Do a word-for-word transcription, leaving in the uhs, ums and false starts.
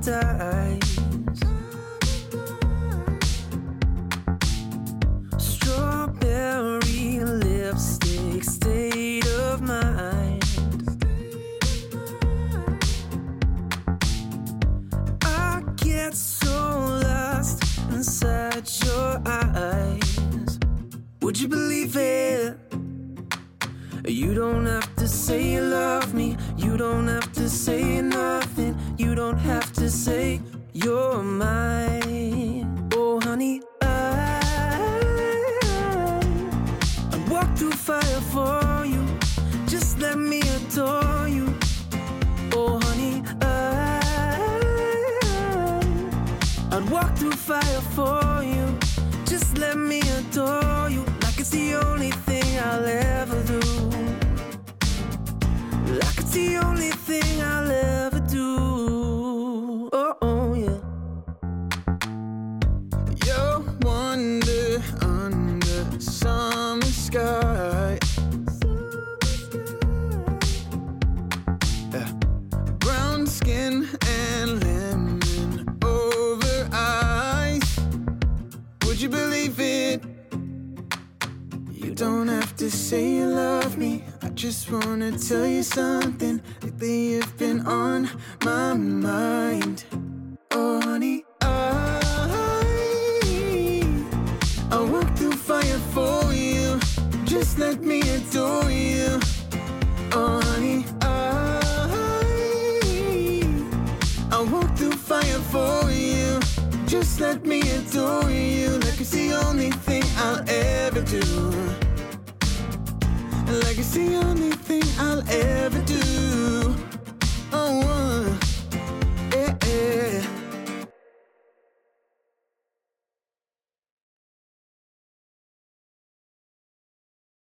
paradise. Strawberry lipstick, state of mind. I get so lost inside your eyes. Would you believe it? You don't have to say you love me. You don't have to say nothing. You don't have to say you're mine. Oh honey, I'd walk through fire for you. Just let me adore you. Oh honey, I'd walk through fire for you. Just let me adore you. Like it's the only thing I'll ever do. Like it's the only thing I'll ever do. Oh, oh yeah. You're wonder under summer sky. Yeah. Brown skin and lemon over eyes. Would you believe it? You don't have to say you love me. I just wanna tell you something. Lately you've been on my mind. Oh honey, I I walk through fire for you. Just let me adore you. Oh honey, I I walk through fire for you. Just let me adore you. Like it's the only thing I'll ever do. Like it's the only